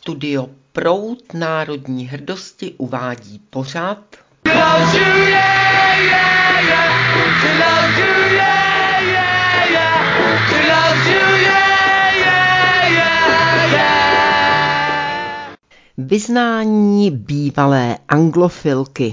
Studio Proud národní hrdosti uvádí pořad Vyznání bývalé anglofilky.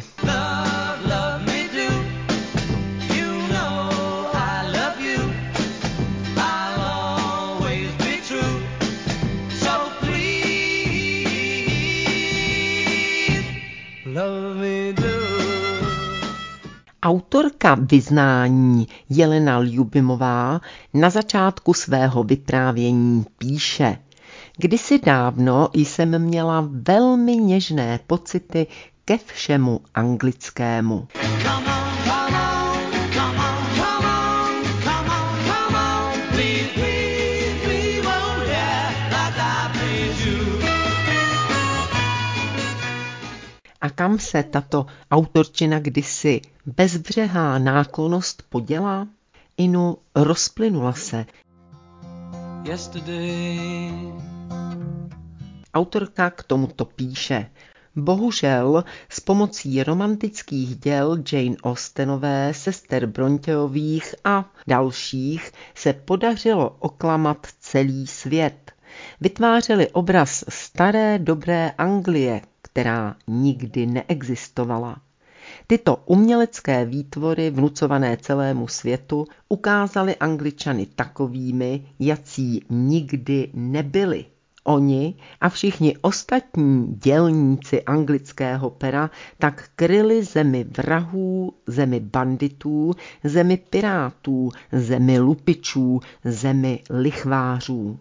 Autorka vyznání Jelena Ljubimová na začátku svého vyprávění píše: Kdysi dávno jsem měla velmi něžné pocity ke všemu anglickému. A kam se tato autorčina kdysi bezbřehá náklonnost podělá? Inu rozplynula se. Autorka k tomuto píše: Bohužel s pomocí romantických děl Jane Austenové, sester Bronteových a dalších se podařilo oklamat celý svět. Vytvářeli obraz staré dobré Anglie, která nikdy neexistovala. Tyto umělecké výtvory, vnucované celému světu, ukázaly Angličany takovými, jací nikdy nebyli. Oni a všichni ostatní dělníci anglického pera tak kryli zemi vrahů, zemi banditů, zemi pirátů, zemi lupičů, zemi lichvářů.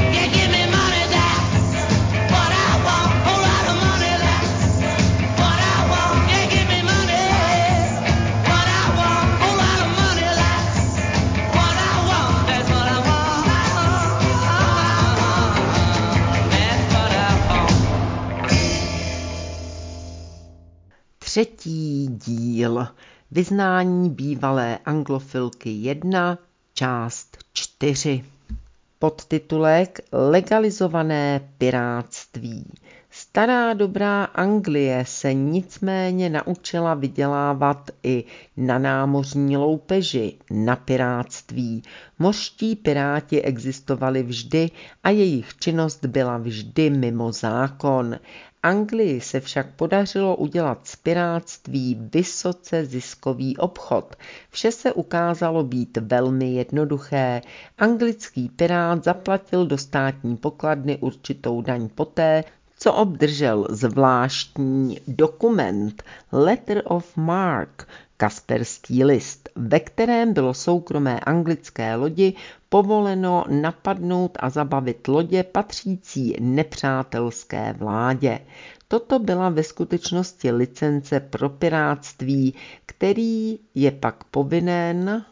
Třetí díl. Vyznání bývalé anglofilky 1, část 4. Podtitulek Legalizované pirátství. Stará dobrá Anglie se nicméně naučila vydělávat i na námořní loupeži, na pirátství. Mořští piráti existovali vždy a jejich činnost byla vždy mimo zákon. Anglii se však podařilo udělat z pirátství vysoce ziskový obchod. Vše se ukázalo být velmi jednoduché. Anglický pirát zaplatil do státní pokladny určitou daň poté, co obdržel zvláštní dokument Letter of Marque, Kasperský list, ve kterém bylo soukromé anglické lodi povoleno napadnout a zabavit lodě patřící nepřátelské vládě. Toto byla ve skutečnosti licence pro pirátství, který je pak povinen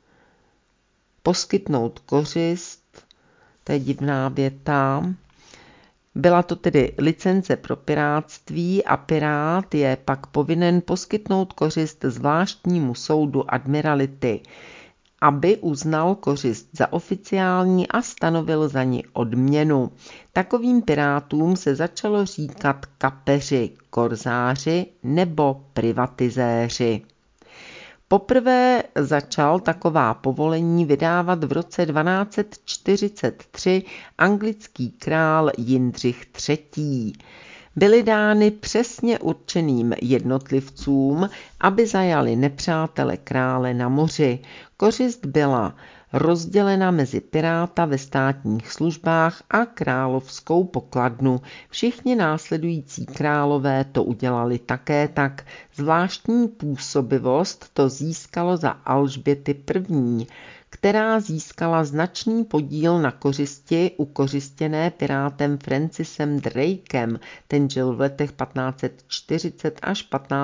poskytnout kořist, to je divná věta. Byla to tedy licence pro pirátství a pirát je pak povinen poskytnout kořist zvláštnímu soudu admirality, aby uznal kořist za oficiální a stanovil za ni odměnu. Takovým pirátům se začalo říkat kapeři, korzáři nebo privatizéři. Poprvé začal taková povolení vydávat v roce 1243 anglický král Jindřich III. Byly dány přesně určeným jednotlivcům, aby zajali nepřátele krále na moři. Kořist byla rozdělena mezi piráta ve státních službách a královskou pokladnu. Všichni následující králové to udělali také tak. Zvláštní působivost to získalo za Alžběty I., která získala značný podíl na kořisti ukořistěné pirátem Francisem Drakem. Ten žil v letech 1540 až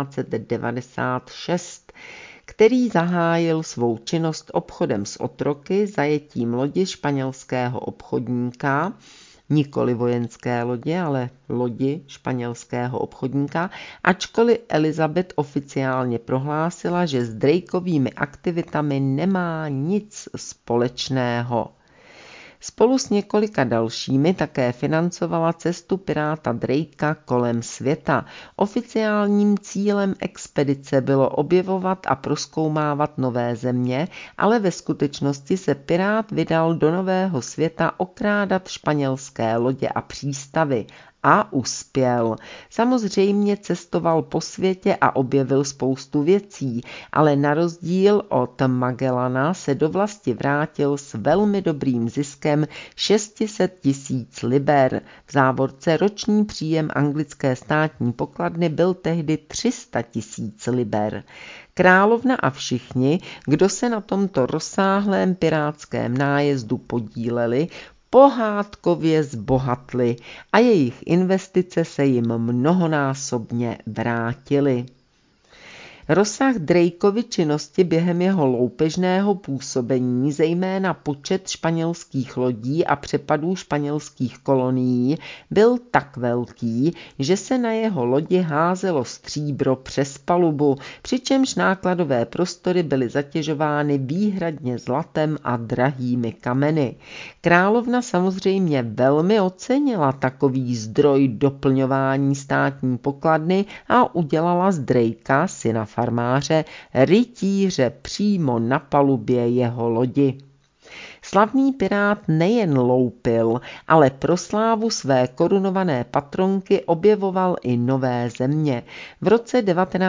1596. který zahájil svou činnost obchodem s otroky, zajetím lodi španělského obchodníka, nikoli vojenské lodě, ale lodi španělského obchodníka, ačkoliv Elizabeth oficiálně prohlásila, že s Drakeovými aktivitami nemá nic společného. Spolu s několika dalšími také financovala cestu piráta Drakea kolem světa. Oficiálním cílem expedice bylo objevovat a prozkoumávat nové země, ale ve skutečnosti se pirát vydal do nového světa okrádat španělské lodě a přístavy. A uspěl. Samozřejmě cestoval po světě a objevil spoustu věcí, ale na rozdíl od Magellana se do vlasti vrátil s velmi dobrým ziskem 600 000 liber. V závorce roční příjem anglické státní pokladny byl tehdy 300 000 liber. Královna a všichni, kdo se na tomto rozsáhlém pirátském nájezdu podíleli, pohádkově zbohatli a jejich investice se jim mnohonásobně vrátily. Rozsah Drakeovy činnosti během jeho loupežného působení, zejména počet španělských lodí a přepadů španělských kolonií, byl tak velký, že se na jeho lodi házelo stříbro přes palubu, přičemž nákladové prostory byly zatěžovány výhradně zlatem a drahými kameny. Královna samozřejmě velmi ocenila takový zdroj doplňování státní pokladny a udělala z Drakea, syna farmáře, rytíře přímo na palubě jeho lodi. Slavný pirát nejen loupil, ale pro slávu své korunované patronky objevoval i nové země. V roce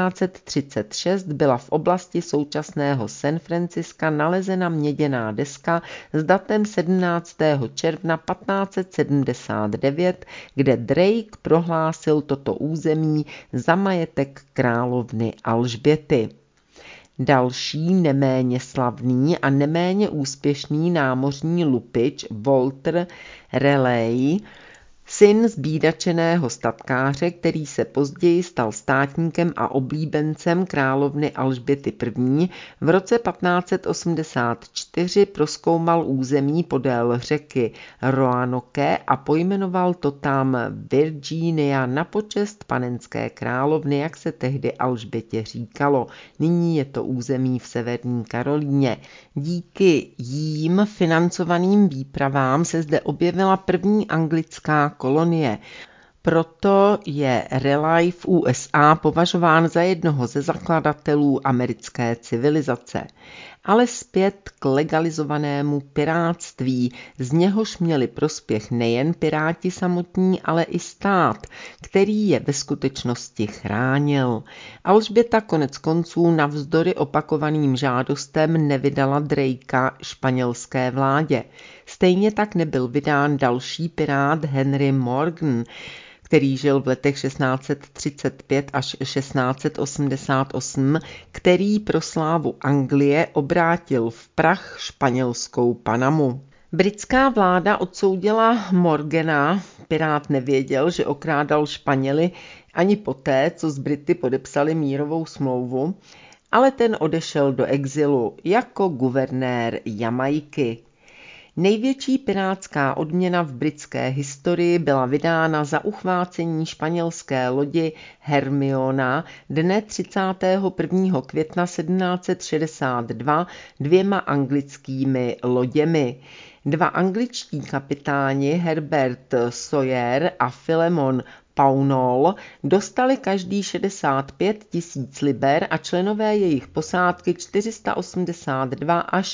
1936 byla v oblasti současného San Francisca nalezena měděná deska s datem 17. června 1579, kde Drake prohlásil toto území za majetek královny Alžběty. Další neméně slavný a neméně úspěšný námořní lupič Walter Raleigh, syn zbídačeného statkáře, který se později stal státníkem a oblíbencem královny Alžběty I., v roce 1584 prozkoumal území podél řeky Roanoke a pojmenoval to tam Virginia na počest panenské královny, jak se tehdy Alžbětě říkalo. Nyní je to území v severní Karolíně. Díky jím financovaným výpravám se zde objevila první anglická kolonie. Proto je Raleigh v USA považován za jednoho ze zakladatelů americké civilizace. Ale zpět k legalizovanému pirátství, z něhož měli prospěch nejen piráti samotní, ale i stát, který je ve skutečnosti chránil. Alžběta konec konců navzdory opakovaným žádostem nevydala Drakea španělské vládě. Stejně tak nebyl vydán další pirát Henry Morgan, který žil v letech 1635 až 1688, který pro slávu Anglie obrátil v prach španělskou Panamu. Britská vláda odsoudila Morgana, pirát nevěděl, že okrádal Španěly ani poté, co s Brity podepsali mírovou smlouvu, ale ten odešel do exilu jako guvernér Jamajky. Největší pirátská odměna v britské historii byla vydána za uchvácení španělské lodi Hermiona dne 31. května 1762 2 anglickými loděmi. 2 angličtí kapitáni Herbert Sawyer a Philemon Pownall dostali každý 65 000 liber a členové jejich posádky 482 až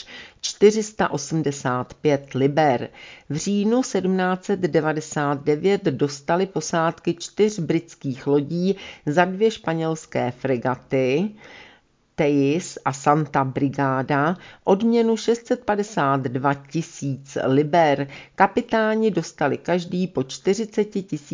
485 liber. V říjnu 1799 dostali posádky 4 britských lodí za 2 španělské fregaty Teis a Santa Brigada odměnu 652 000 liber. Kapitáni dostali každý po 40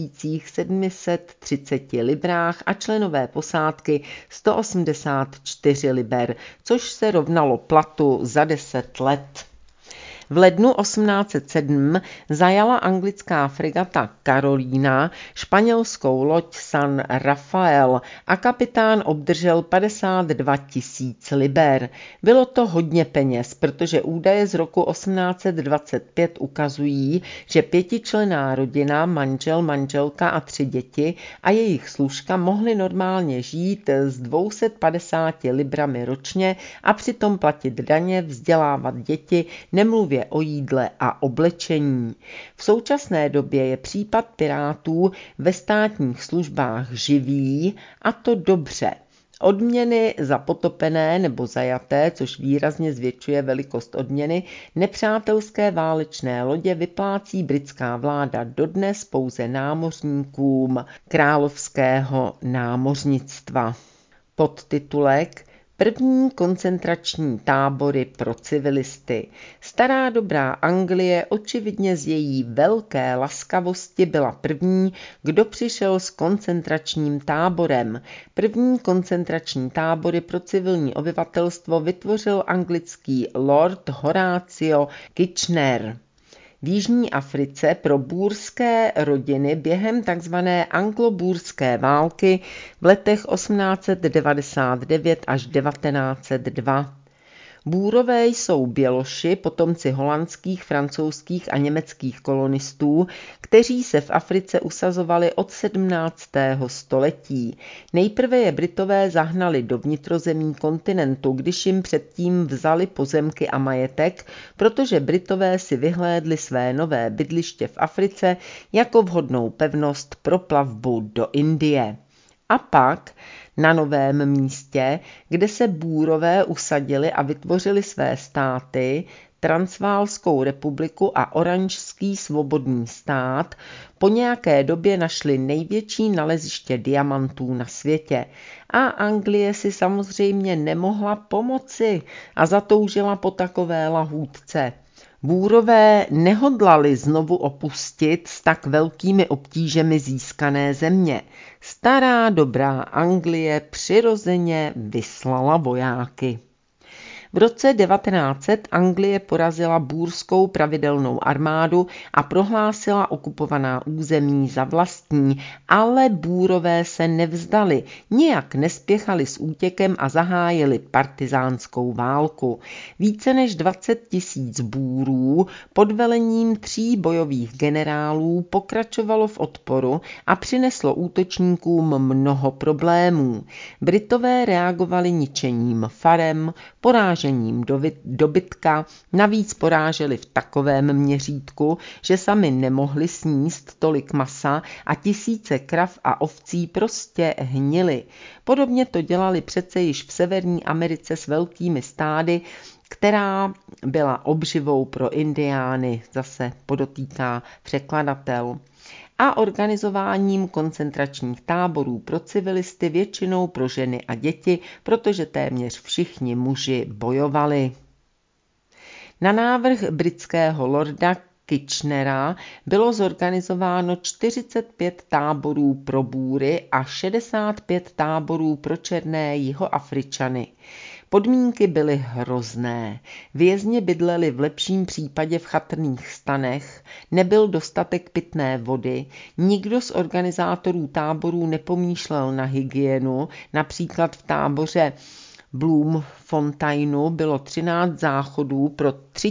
730 librách a členové posádky 184 liber, což se rovnalo platu za 10 let. V lednu 1807 zajala anglická fregata Carolina španělskou loď San Rafael a kapitán obdržel 52 000 liber. Bylo to hodně peněz, protože údaje z roku 1825 ukazují, že 5členná rodina, manžel, manželka a 3 děti a jejich služka mohli normálně žít s 250 librami ročně a přitom platit daně, vzdělávat děti, nemluvě údaje o jídle a oblečení. V současné době je případ pirátů ve státních službách živý, a to dobře. Odměny za potopené nebo zajaté, což výrazně zvětšuje velikost odměny, nepřátelské válečné lodě vyplácí britská vláda dodnes pouze námořníkům královského námořnictva. Podtitulek První koncentrační tábory pro civilisty. Stará dobrá Anglie očividně z její velké laskavosti byla první, kdo přišel s koncentračním táborem. První koncentrační tábory pro civilní obyvatelstvo vytvořil anglický lord Horatio Kitchener v Jižní Africe pro bůrské rodiny během tzv. Anglo-bůrské války v letech 1899 až 1902. Bůrové jsou běloši, potomci holandských, francouzských a německých kolonistů, kteří se v Africe usazovali od 17. století. Nejprve je Britové zahnali do vnitrozemí kontinentu, když jim předtím vzali pozemky a majetek, protože Britové si vyhlédli své nové bydliště v Africe jako vhodnou pevnost pro plavbu do Indie. A pak na novém místě, kde se Bůrové usadili a vytvořili své státy, Transválskou republiku a Oranžský svobodný stát, po nějaké době našli největší naleziště diamantů na světě. A Anglie si samozřejmě nemohla pomoci a zatoužila po takové lahůdce. Bůrové nehodlali znovu opustit s tak velkými obtížemi získané země. Stará dobrá Anglie přirozeně vyslala vojáky. V roce 1900 Anglie porazila bůrskou pravidelnou armádu a prohlásila okupovaná území za vlastní, ale Bůrové se nevzdali, nijak nespěchali s útěkem a zahájili partizánskou válku. Více než 20 000 Bůrů pod velením 3 bojových generálů pokračovalo v odporu a přineslo útočníkům mnoho problémů. Britové reagovali ničením farem, porážením dobytka, navíc poráželi v takovém měřítku, že sami nemohli sníst tolik masa a tisíce krav a ovcí prostě hnily. Podobně to dělali přece již v Severní Americe s velkými stády, která byla obživou pro indiány, zase podotýká překladatel. A organizováním koncentračních táborů pro civilisty, většinou pro ženy a děti, protože téměř všichni muži bojovali. Na návrh britského lorda Kitchenera bylo zorganizováno 45 táborů pro Bůry a 65 táborů pro černé Jihoafričany. Podmínky byly hrozné. Vězni bydleli v lepším případě v chatrných stanech, nebyl dostatek pitné vody, nikdo z organizátorů táborů nepomýšlel na hygienu, například v táboře Bloemfonteinu bylo 13 záchodů pro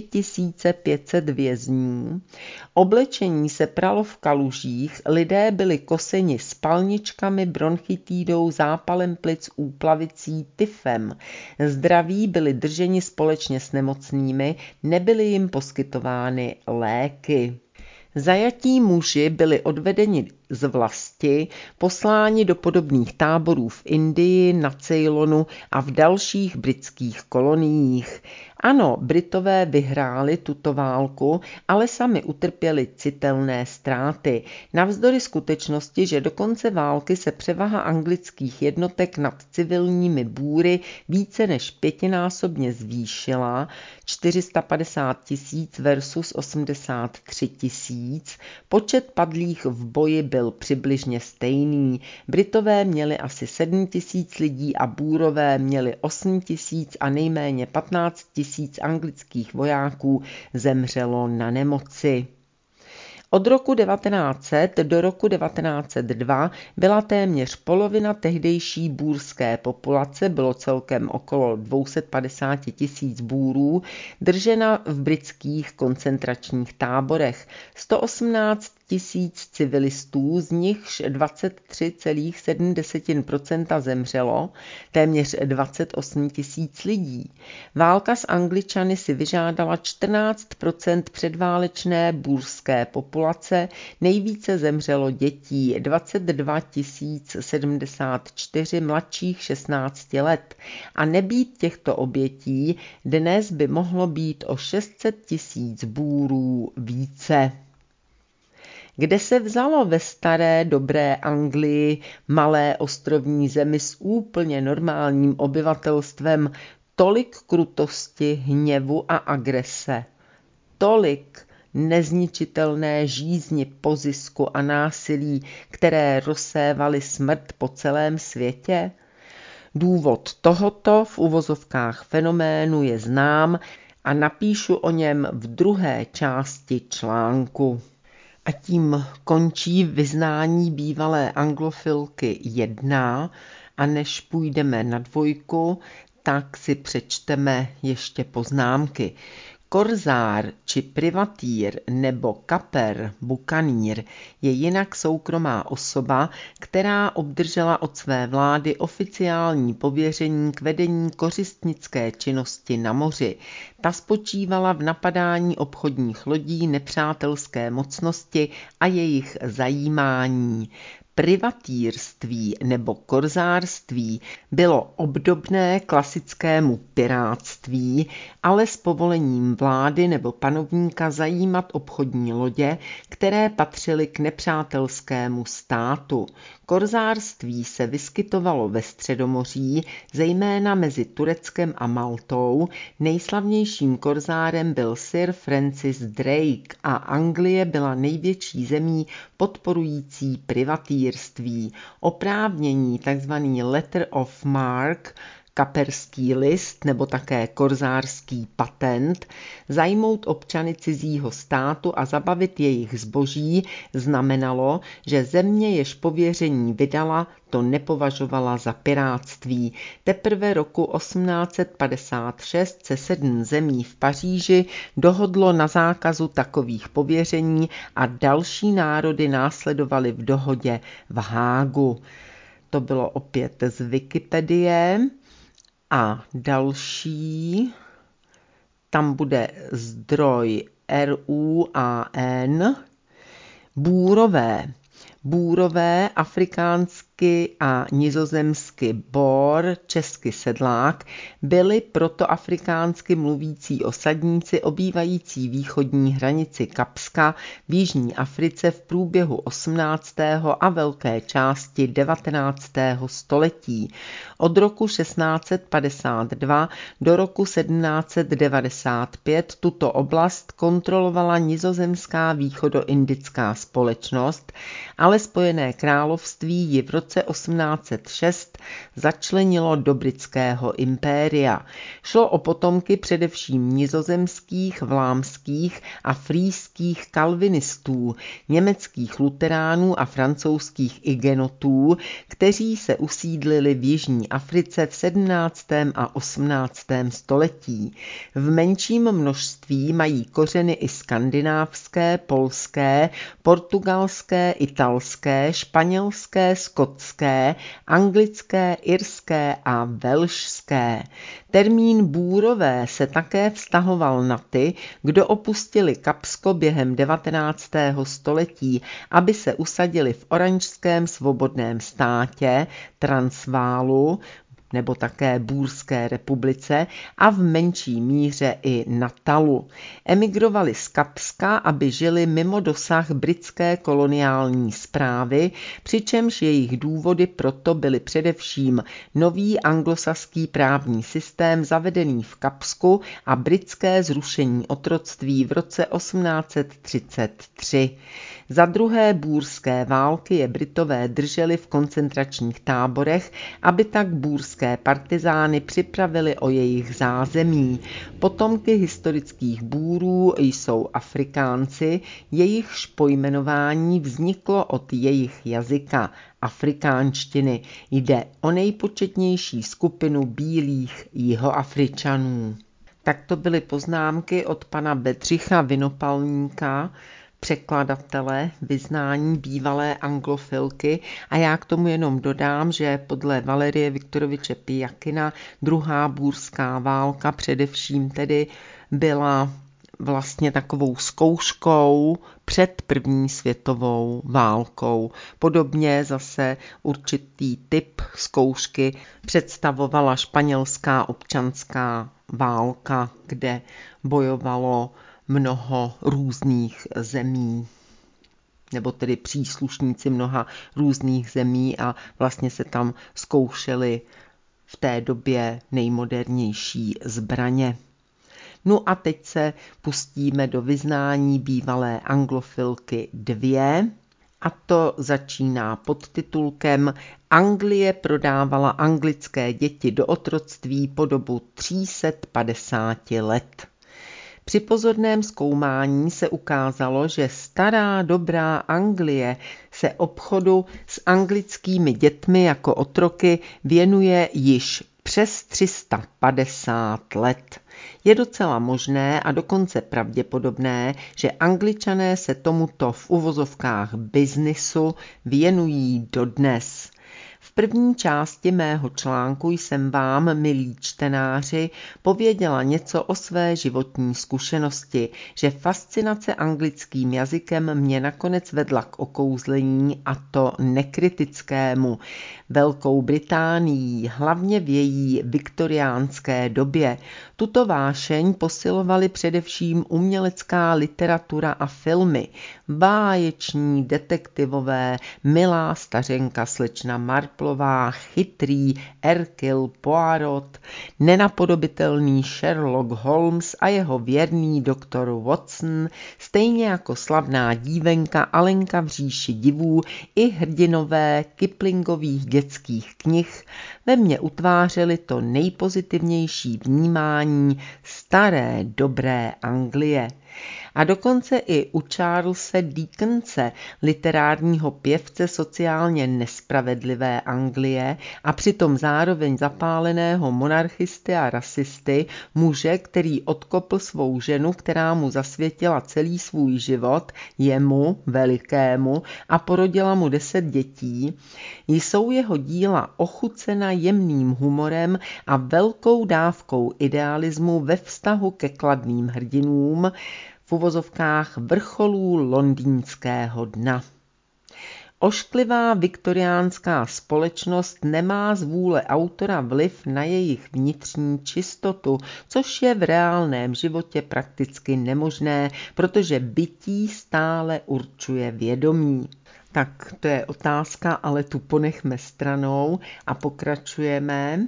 3500 vězňů. Oblečení se pralo v kalužích, lidé byli koseni spalničkami, bronchitidou, zápalem plic, úplavicí, tyfem. Zdraví byli drženi společně s nemocnými, nebyly jim poskytovány léky. Zajatí muži byli odvedeni z vlasti, posláni do podobných táborů v Indii, na Ceylonu a v dalších britských koloniích. Ano, Britové vyhráli tuto válku, ale sami utrpěli citelné ztráty. Navzdory skutečnosti, že do konce války se převaha anglických jednotek nad civilními Bůry více než 5násobně zvýšila, 450 000 versus 83 000, počet padlých v boji byl přibližně stejný. Britové měli asi 7 000 lidí a Bůrové měli 8 000 a nejméně 15 000 anglických vojáků zemřelo na nemoci. Od roku 1900 do roku 1902 byla téměř polovina tehdejší bůrské populace, bylo celkem okolo 250 000 Bůrů, držena v britských koncentračních táborech. 118 000 civilistů, z nichž 23,7% zemřelo, téměř 28 000 lidí. Válka s Angličany si vyžádala 14% předválečné búrské populace, nejvíce zemřelo dětí, 22 074 mladších 16 let. A nebýt těchto obětí, dnes by mohlo být o 600 000 búrů více. Kde se vzalo ve staré dobré Anglii, malé ostrovní zemi s úplně normálním obyvatelstvem, tolik krutosti, hněvu a agrese, tolik nezničitelné žízni po zisku a násilí, které rozsévaly smrt po celém světě? Důvod tohoto v uvozovkách fenoménu je znám a napíšu o něm v druhé části článku. A tím končí vyznání bývalé anglofilky 1 a než půjdeme na 2, tak si přečteme ještě poznámky. Korzár či privatýr nebo kaper, bukanýr je jinak soukromá osoba, která obdržela od své vlády oficiální pověření k vedení kořistnické činnosti na moři. Ta spočívala v napadání obchodních lodí nepřátelské mocnosti a jejich zajímání. Privatýrství nebo korzárství bylo obdobné klasickému pirátství, ale s povolením vlády nebo panovníka zajímat obchodní lodě, které patřily k nepřátelskému státu. Korzárství se vyskytovalo ve Středomoří, zejména mezi Tureckem a Maltou. Nejslavnějším korzárem byl Sir Francis Drake a Anglie byla největší zemí podporující privatýrství. Oprávnění, tzv. Letter of Marque, kaperský list nebo také korzárský patent, zajmout občany cizího státu a zabavit jejich zboží, znamenalo, že země, jež pověření vydala, to nepovažovala za pirátství. Teprve roku 1856 se 7 zemí v Paříži dohodlo na zákazu takových pověření a další národy následovaly v dohodě v Hágu. To bylo opět z Wikipedie. A další, tam bude zdroj RUAN, bůrové, afrikánsky a nizozemsky bor, česky sedlák, byli protoafrikánsky mluvící osadníci obývající východní hranici Kapska v jižní Africe v průběhu 18. a velké části 19. století. Od roku 1652 do roku 1795 tuto oblast kontrolovala nizozemská východoindická společnost, ale Spojené království ji v roce 1806 začlenilo do britského impéria. Šlo o potomky především nizozemských, vlámských a frýských kalvinistů, německých luteránů a francouzských igenotů, kteří se usídlili v jižní Africe v 17. a 18. století. V menším množství mají kořeny i skandinávské, polské, portugalské, italské, španělské, skotské, anglické, irské a velšské. Termín bůrové se také vztahoval na ty, kdo opustili Kapsko během 19. století, aby se usadili v Oranžském svobodném státě, Transválu, nebo také Búrské republice a v menší míře i Natalu. Emigrovali z Kapska, aby žili mimo dosah britské koloniální správy, přičemž jejich důvody proto byly především nový anglosaský právní systém zavedený v Kapsku a britské zrušení otroctví v roce 1833. Za druhé búrské války je Britové drželi v koncentračních táborech, aby tak búrské partizány připravili o jejich zázemí. Potomky historických Búrů jsou Afrikánci, jejichž pojmenování vzniklo od jejich jazyka, afrikánštiny. Jde o nejpočetnější skupinu bílých Jihoafričanů. Tak to byly poznámky od pana Bedřicha Vinopalníka překladatele vyznání bývalé anglofilky a já k tomu jenom dodám, že podle Valerie Viktoroviče Pijakina druhá búrská válka především tedy byla vlastně takovou zkouškou před první světovou válkou. Podobně zase určitý typ zkoušky představovala španělská občanská válka, kde bojovalo mnoho různých zemí, nebo tedy příslušníci mnoha různých zemí a vlastně se tam zkoušely v té době nejmodernější zbraně. No a teď se pustíme do vyznání bývalé anglofilky 2 a to začíná podtitulkem Anglie prodávala anglické děti do otroctví po dobu 350 let. Při pozorném zkoumání se ukázalo, že stará dobrá Anglie se obchodu s anglickými dětmi jako otroky věnuje již přes 350 let. Je docela možné a dokonce pravděpodobné, že Angličané se tomuto v uvozovkách biznisu věnují dodnes. V první části mého článku jsem vám, milí čtenáři, pověděla něco o své životní zkušenosti, že fascinace anglickým jazykem mě nakonec vedla k okouzlení, a to nekritickému, Velkou Británií, hlavně v její viktoriánské době. Tuto vášeň posilovaly především umělecká literatura a filmy, báječní, detektivové, Milá stařenka slečna Marplová, Chytrý, Hercule Poirot, nenapodobitelný Sherlock Holmes a jeho věrný doktor Watson, stejně jako slavná dívenka Alenka v říši divů i hrdinové Kiplingových dětských knih ve mně utvářely to nejpozitivnější vnímání staré dobré Anglie. A dokonce i u Charlese Dickense, literárního pěvce sociálně nespravedlivé Anglie a přitom zároveň zapáleného monarchisty a rasisty, muže, který odkopl svou ženu, která mu zasvětila celý svůj život, jemu, velikému, a porodila mu 10 dětí, jsou jeho díla ochucena jemným humorem a velkou dávkou idealismu ve vztahu ke kladným hrdinům, v uvozovkách vrcholů londýnského dna. Ošklivá viktoriánská společnost nemá z vůle autora vliv na jejich vnitřní čistotu, což je v reálném životě prakticky nemožné, protože bytí stále určuje vědomí. Tak to je otázka, ale tu ponechme stranou a pokračujeme.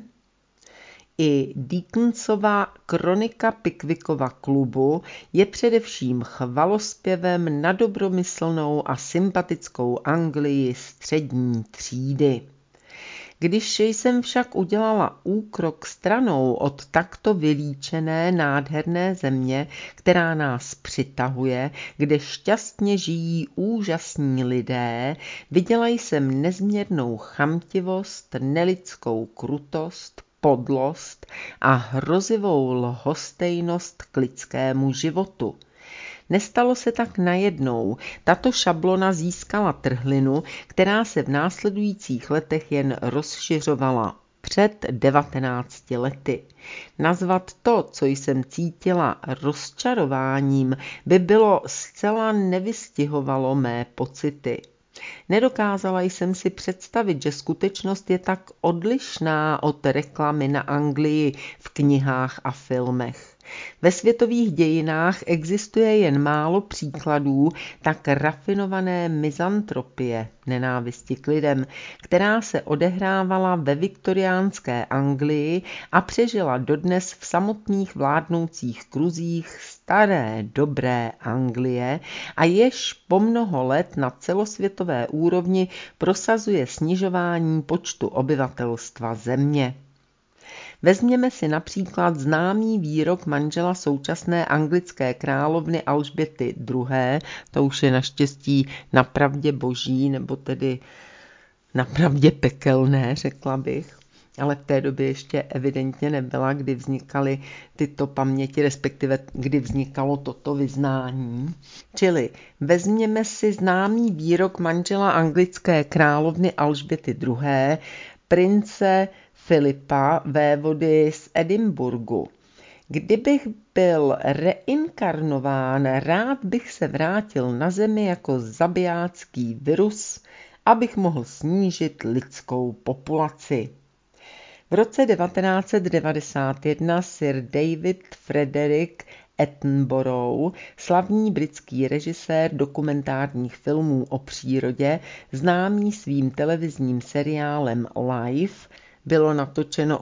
I Dickensova Kronika Pickwickova klubu je především chvalospěvem na dobromyslnou a sympatickou Anglii střední třídy. Když jsem však udělala úkrok stranou od takto vylíčené nádherné země, která nás přitahuje, kde šťastně žijí úžasní lidé, viděla jsem nezměrnou chamtivost, nelidskou krutost, podlost a hrozivou lhostejnost k lidskému životu. Nestalo se tak najednou. Tato šablona získala trhlinu, která se v následujících letech jen rozšiřovala. Před 19 lety. Nazvat to, co jsem cítila rozčarováním, by bylo zcela nevystihovalo mé pocity. Nedokázala jsem si představit, že skutečnost je tak odlišná od reklamy na Anglii v knihách a filmech. Ve světových dějinách existuje jen málo příkladů tak rafinované mizantropie, nenávisti k lidem, která se odehrávala ve viktoriánské Anglii a přežila dodnes v samotných vládnoucích kruzích staré dobré Anglie a jež po mnoho let na celosvětové úrovni prosazuje snižování počtu obyvatelstva země. Vezměme si například známý výrok manžela současné anglické královny Alžběty II., to už je naštěstí napravdě boží, nebo tedy napravdě pekelné, řekla bych. ale v té době ještě evidentně nebyla, kdy vznikaly tyto paměti, respektive kdy vznikalo toto vyznání. Čili vezměme si známý výrok manžela anglické královny Alžběty II., prince Filipa, vévody z Edinburghu. Kdybych byl reinkarnován, rád bych se vrátil na zemi jako zabijácký virus, abych mohl snížit lidskou populaci. V roce 1991 Sir David Frederick Attenborough, slavný britský režisér dokumentárních filmů o přírodě, známý svým televizním seriálem Life, bylo natočeno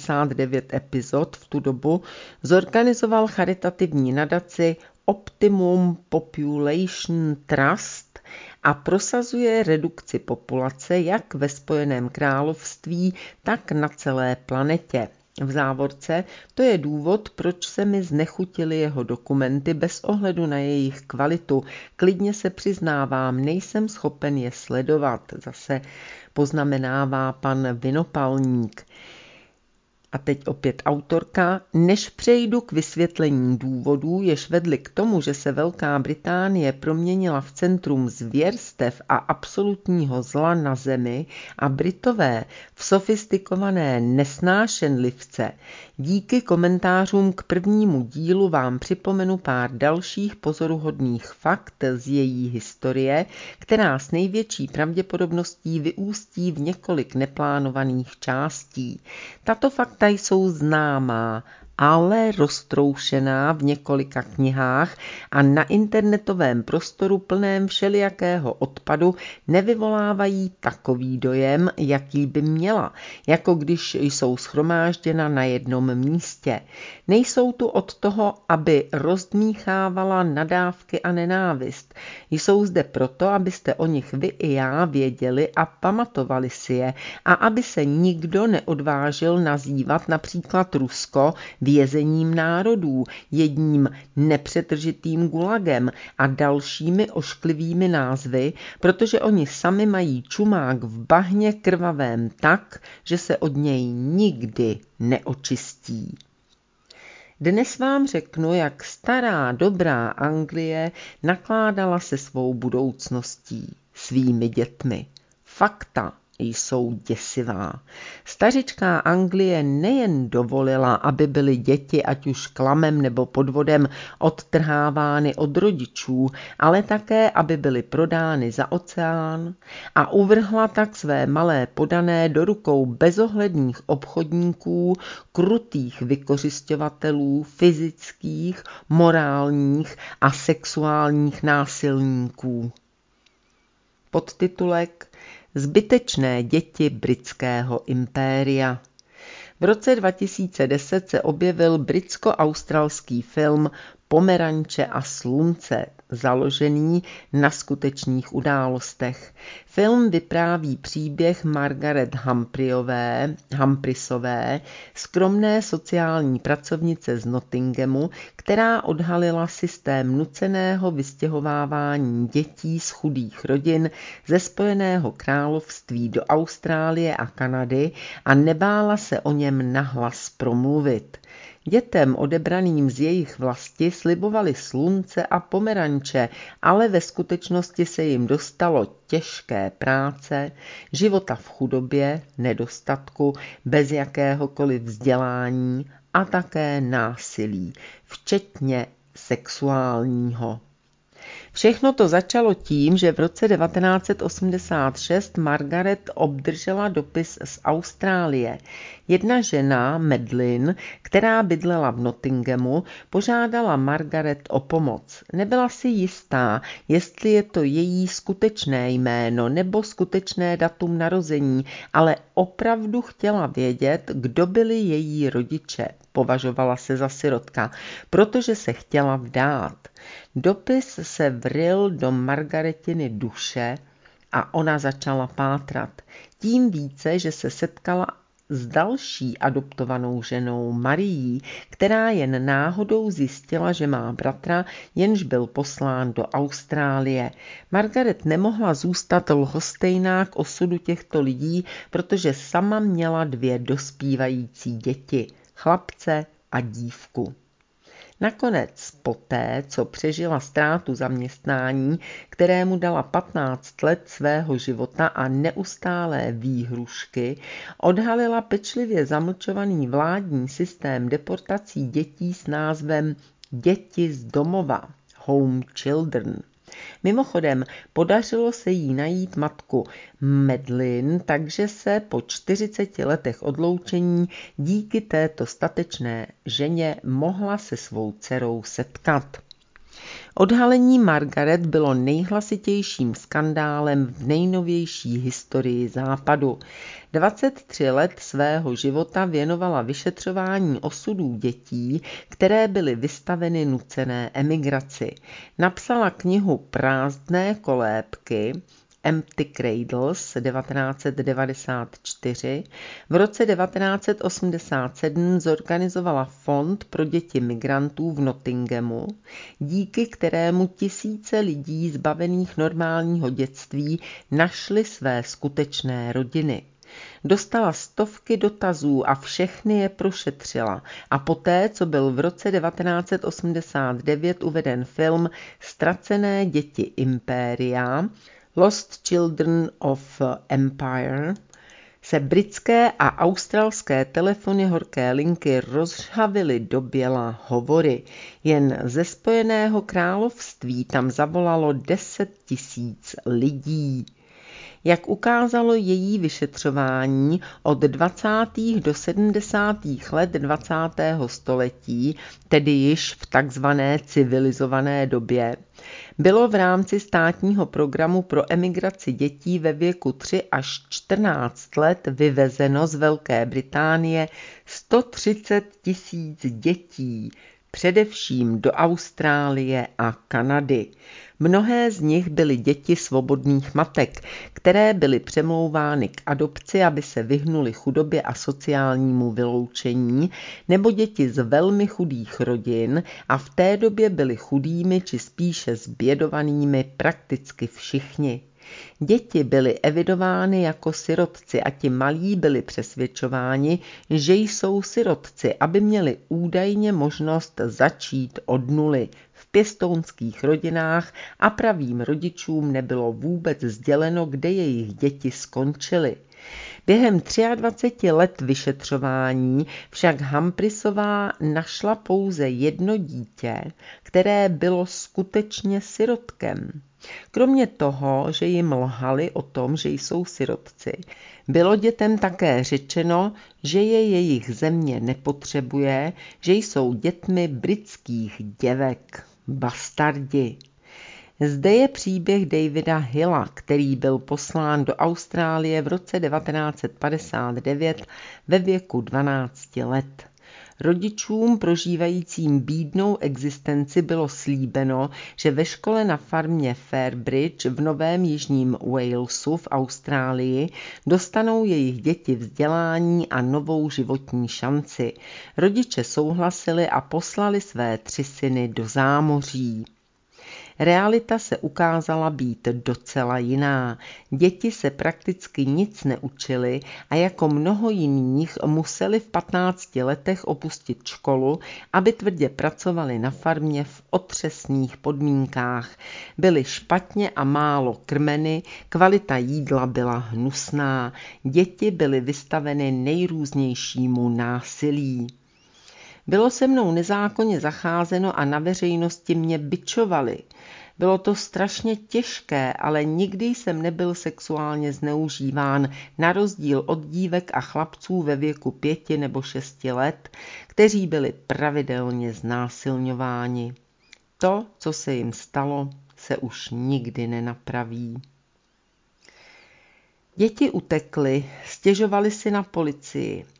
89 epizod v tu dobu, zorganizoval charitativní nadaci Optimum Population Trust a prosazuje redukci populace jak ve Spojeném království, tak na celé planetě. V závorce to je důvod, proč se mi znechutily jeho dokumenty bez ohledu na jejich kvalitu. Klidně se přiznávám, nejsem schopen je sledovat, zase poznamenává pan Vinopalník. A teď opět autorka. Než přejdu k vysvětlení důvodů, jež vedly k tomu, že se Velká Británie proměnila v centrum zvěrstev a absolutního zla na zemi a Britové v sofistikované nesnášenlivce, díky komentářům k prvnímu dílu vám připomenu pár dalších pozoruhodných fakt z její historie, která s největší pravděpodobností vyústí v několik neplánovaných částí. Tato fakta jsou známá, ale roztroušená v několika knihách a na internetovém prostoru plném všelijakého odpadu nevyvolávají takový dojem, jaký by měla, jako když jsou shromážděna na jednom místě. Nejsou tu od toho, aby rozdmíchávala nadávky a nenávist. Jsou zde proto, abyste o nich vy i já věděli a pamatovali si je a aby se nikdo neodvážil nazývat například Rusko vězením národů, jedním nepřetržitým gulagem a dalšími ošklivými názvy, protože oni sami mají čumák v bahně krvavém tak, že se od něj nikdy neočistí. Dnes vám řeknu, jak stará dobrá Anglie nakládala se svou budoucností, svými dětmi. Fakta jsou děsivá. Stařičká Anglie nejen dovolila, aby byly děti ať už klamem nebo podvodem odtrhávány od rodičů, ale také, aby byly prodány za oceán a uvrhla tak své malé podané do rukou bezohledných obchodníků, krutých vykořisťovatelů, fyzických, morálních a sexuálních násilníků. Podtitulek Zbytečné děti britského impéria. V roce 2010 se objevil britsko-australský film Pomeranče a slunce, založený na skutečných událostech. Film vypráví příběh Margaret Humphreysové, skromné sociální pracovnice z Nottinghamu, která odhalila systém nuceného vystěhovávání dětí z chudých rodin ze Spojeného království do Austrálie a Kanady a nebála se o něm nahlas promluvit. Dětem odebraným z jejich vlasti slibovali slunce a pomeranče, ale ve skutečnosti se jim dostalo těžké práce, života v chudobě, nedostatku, bez jakéhokoliv vzdělání a také násilí, včetně sexuálního. Všechno to začalo tím, že v roce 1986 Margaret obdržela dopis z Austrálie. Jedna žena, Madeline, která bydlela v Nottinghamu, požádala Margaret o pomoc. Nebyla si jistá, jestli je to její skutečné jméno nebo skutečné datum narození, ale opravdu chtěla vědět, kdo byli její rodiče. Považovala se za sirotka, protože se chtěla vdát. Dopis se vryl do Margaretiny duše a ona začala pátrat. Tím více, že se setkala s další adoptovanou ženou Marií, která jen náhodou zjistila, že má bratra, jenž byl poslán do Austrálie. Margaret nemohla zůstat lhostejná k osudu těchto lidí, protože sama měla 2 dospívající děti, chlapce a dívku. Nakonec poté, co přežila ztrátu zaměstnání, kterému dala 15 let svého života a neustálé výhrušky, odhalila pečlivě zamlčovaný vládní systém deportací dětí s názvem Děti z domova, Home Children. Mimochodem, podařilo se jí najít matku Madeleine, takže se po 40 letech odloučení díky této statečné ženě mohla se svou dcerou setkat. Odhalení Margaret bylo nejhlasitějším skandálem v nejnovější historii Západu. 23 let svého života věnovala vyšetřování osudů dětí, které byly vystaveny nucené emigraci. Napsala knihu Prázdné kolébky, Empty Cradles 1994. V roce 1987 zorganizovala fond pro děti migrantů v Nottinghamu, díky kterému tisíce lidí zbavených normálního dětství našly své skutečné rodiny. Dostala stovky dotazů a všechny je prošetřila a poté, co byl v roce 1989 uveden film Ztracené děti impéria, Lost Children of Empire, se britské a australské telefony horké linky rozžhavily do běla hovory. Jen ze Spojeného království tam zavolalo 10 000 lidí. Jak ukázalo její vyšetřování, od 20. do 70. let 20. století, tedy již v takzvané civilizované době, bylo v rámci státního programu pro emigraci dětí ve věku 3 až 14 let vyvezeno z Velké Británie 130 000 dětí, především do Austrálie a Kanady. Mnohé z nich byly děti svobodných matek, které byly přemlouvány k adopci, aby se vyhnuly chudobě a sociálnímu vyloučení, nebo děti z velmi chudých rodin a v té době byly chudými či spíše zbědovanými prakticky všichni. Děti byly evidovány jako sirotci a ti malí byli přesvědčováni, že jsou sirotci, aby měli údajně možnost začít od nuly v pěstounských rodinách a pravým rodičům nebylo vůbec sděleno, kde jejich děti skončily. Během 23 let vyšetřování však Humphreysová našla pouze jedno dítě, které bylo skutečně sirotkem. Kromě toho, že jim lhali o tom, že jsou sirotci, bylo dětem také řečeno, že je jejich země nepotřebuje, že jsou dětmi britských děvek, bastardi. Zde je příběh Davida Hilla, který byl poslán do Austrálie v roce 1959 ve věku 12 let. Rodičům prožívajícím bídnou existenci bylo slíbeno, že ve škole na farmě Fairbridge v Novém Jižním Walesu v Austrálii dostanou jejich děti vzdělání a novou životní šanci. Rodiče souhlasili a poslali své 3 syny do zámoří. Realita se ukázala být docela jiná. Děti se prakticky nic neučily a jako mnoho jiných museli v 15 letech opustit školu, aby tvrdě pracovali na farmě v otřesných podmínkách. Byly špatně a málo krmeny, kvalita jídla byla hnusná, děti byly vystaveny nejrůznějšímu násilí. Bylo se mnou nezákonně zacházeno a na veřejnosti mě bičovali. Bylo to strašně těžké, ale nikdy jsem nebyl sexuálně zneužíván, na rozdíl od dívek a chlapců ve věku 5 nebo 6 let, kteří byli pravidelně znásilňováni. To, co se jim stalo, se už nikdy nenapraví. Děti utekly, stěžovali si na policii.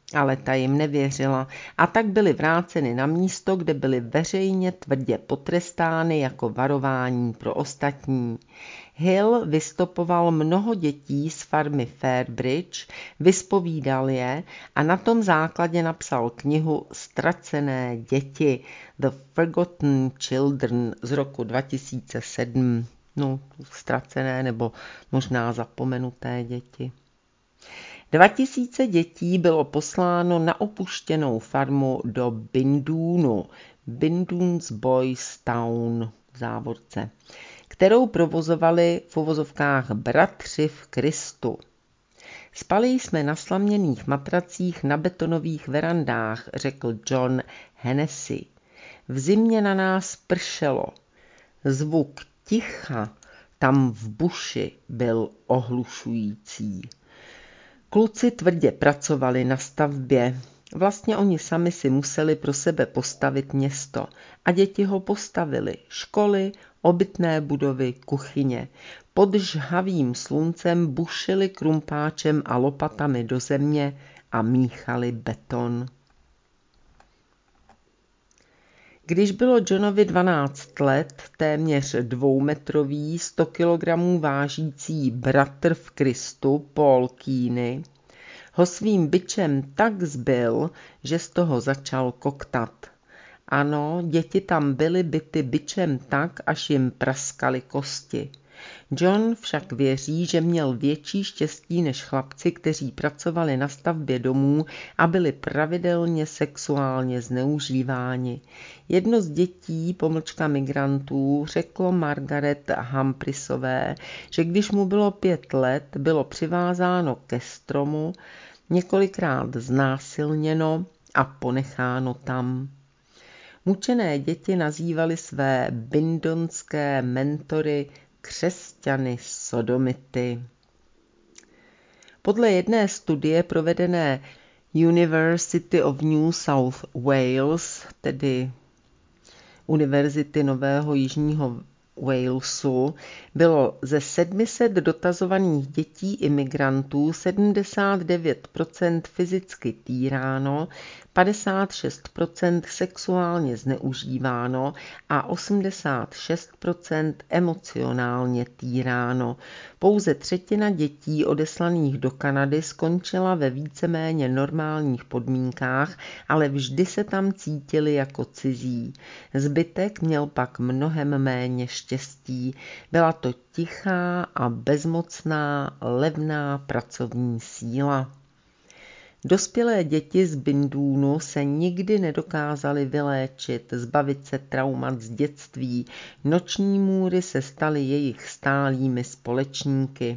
Ale ta jim nevěřila a tak byly vráceny na místo, kde byly veřejně tvrdě potrestány jako varování pro ostatní. Hill vystopoval mnoho dětí z farmy Fairbridge, vyspovídal je a na tom základě napsal knihu Ztracené děti The Forgotten Children z roku 2007. No, ztracené nebo možná zapomenuté děti. 2000 dětí bylo posláno na opuštěnou farmu do Bindoonu, Bindoon's Boys Town v závorce, kterou provozovali v uvozovkách bratři v Kristu. Spali jsme na slaměných matracích na betonových verandách, řekl John Hennessy. V zimě na nás pršelo. Zvuk ticha tam v buši byl ohlušující. Kluci tvrdě pracovali na stavbě. Vlastně oni sami si museli pro sebe postavit město a děti ho postavili. Školy, obytné budovy, kuchyně. Pod žhavým sluncem bušili krumpáčem a lopatami do země a míchali beton. Když bylo Johnovi 12 let, téměř 2metrový, 100 kilogramů vážící bratr v Kristu Paul Keeney ho svým bičem tak zbil, že z toho začal koktat. Ano, děti tam byly bity bičem tak, až jim praskaly kosti. John však věří, že měl větší štěstí než chlapci, kteří pracovali na stavbě domů a byli pravidelně sexuálně zneužíváni. Jedno z dětí, migrantů, řeklo Margaret Humphreysové, že když mu bylo 5 let, bylo přivázáno ke stromu, několikrát znásilněno a ponecháno tam. Mučené děti nazývali své bindonské mentory křesťany sodomity. Podle jedné studie provedené University of New South Wales, tedy Univerzity Nového Jižního Walesu, bylo ze 700 dotazovaných dětí imigrantů 79% fyzicky týráno, 56% sexuálně zneužíváno a 86% emocionálně týráno. Pouze 1/3 dětí odeslaných do Kanady skončila ve víceméně normálních podmínkách, ale vždy se tam cítili jako cizí. Zbytek měl pak mnohem méně štěstí. Byla to tichá a bezmocná, levná pracovní síla. Dospělé děti z Bindoonu se nikdy nedokázaly vyléčit, zbavit se traumat z dětství. Noční můry se staly jejich stálými společníky.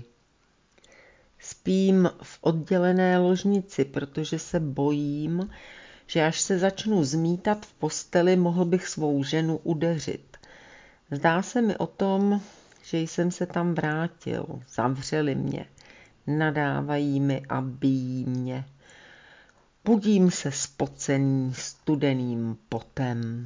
Spím v oddělené ložnici, protože se bojím, že až se začnu zmítat v posteli, mohl bych svou ženu udeřit. Zdá se mi o tom, že jsem se tam vrátil. Zavřeli mě, nadávají mi a bijí mě. Budím se spocený studeným potem.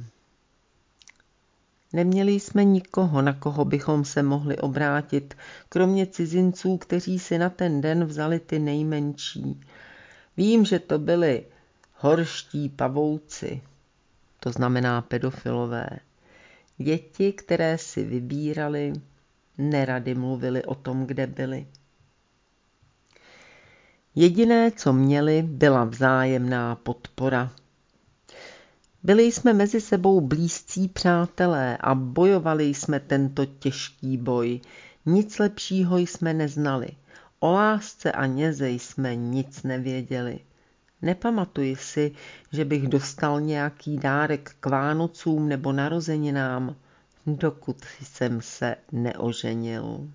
Neměli jsme nikoho, na koho bychom se mohli obrátit, kromě cizinců, kteří si na ten den vzali ty nejmenší. Vím, že to byli horští pavouci, to znamená pedofilové. Děti, které si vybírali, nerady mluvili o tom, kde byli. Jediné, co měli, byla vzájemná podpora. Byli jsme mezi sebou blízcí přátelé a bojovali jsme tento těžký boj. Nic lepšího jsme neznali. O lásce a něze jsme nic nevěděli. Nepamatuji si, že bych dostal nějaký dárek k Vánocům nebo narozeninám, dokud jsem se neoženil.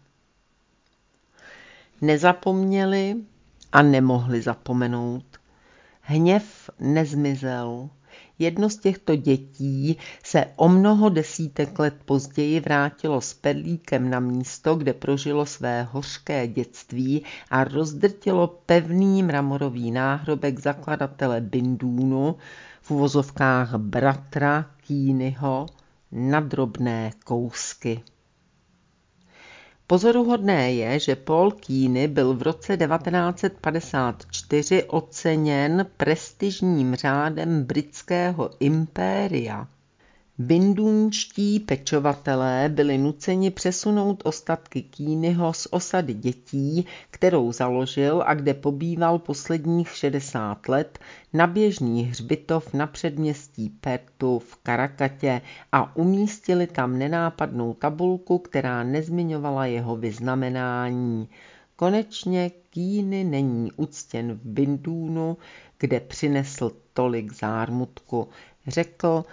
Nezapomněli a nemohli zapomenout. Hněv nezmizel. Jedno z těchto dětí se o mnoho desítek let později vrátilo s pedlíkem na místo, kde prožilo své hořké dětství a rozdrtilo pevný mramorový náhrobek zakladatele Bindoonu, v uvozovkách bratra Keeneyho, na drobné kousky. Pozoruhodné je, že Paul Keeney byl v roce 1954 oceněn prestižním řádem britského impéria. Bindunčtí pečovatelé byli nuceni přesunout ostatky Keeneyho z osady dětí, kterou založil a kde pobýval posledních 60 let, na běžný hřbitov na předměstí Perthu v Karakatě a umístili tam nenápadnou tabulku, která nezmiňovala jeho vyznamenání. Konečně Keeney není uctěn v Bindunu, kde přinesl tolik zármutku, řekl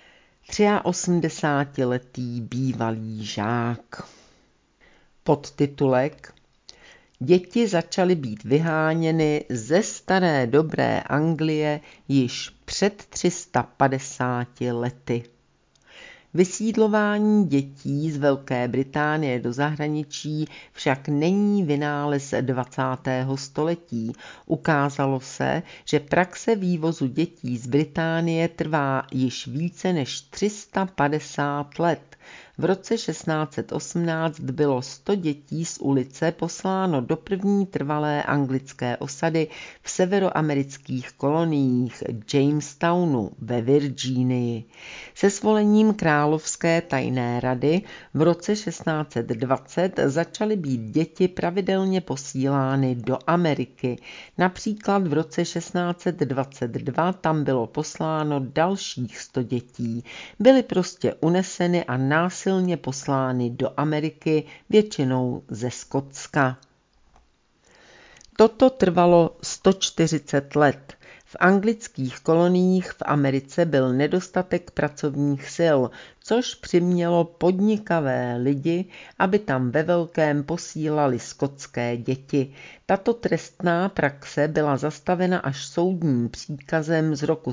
83letý bývalý žák. Podtitulek: Děti začaly být vyháněny ze staré dobré Anglie již před 350 lety. Vysídlování dětí z Velké Británie do zahraničí však není vynález 20. století. Ukázalo se, že praxe vývozu dětí z Británie trvá již více než 350 let. V roce 1618 bylo 100 dětí z ulice posláno do první trvalé anglické osady v severoamerických koloniích Jamestownu ve Virginii. Se svolením Královské tajné rady v roce 1620 začaly být děti pravidelně posílány do Ameriky. Například v roce 1622 tam bylo posláno dalších 100 dětí. Byly prostě uneseny a násilně poslány do Ameriky, většinou ze Skotska. Toto trvalo 140 let. V anglických koloniích v Americe byl nedostatek pracovních sil, což přimělo podnikavé lidi, aby tam ve velkém posílali skotské děti. Tato trestná praxe byla zastavena až soudním příkazem z roku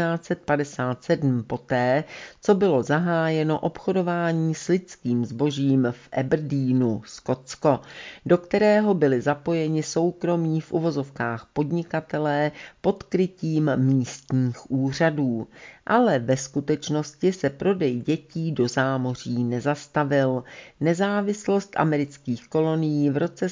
1757 poté, co bylo zahájeno obchodování s lidským zbožím v Aberdeenu, Skotsko, do kterého byli zapojeni soukromí v uvozovkách podnikatelé pod krytím místních úřadů. Ale ve skutečnosti se prodej dětí do zámoří nezastavil. Nezávislost amerických kolonií v roce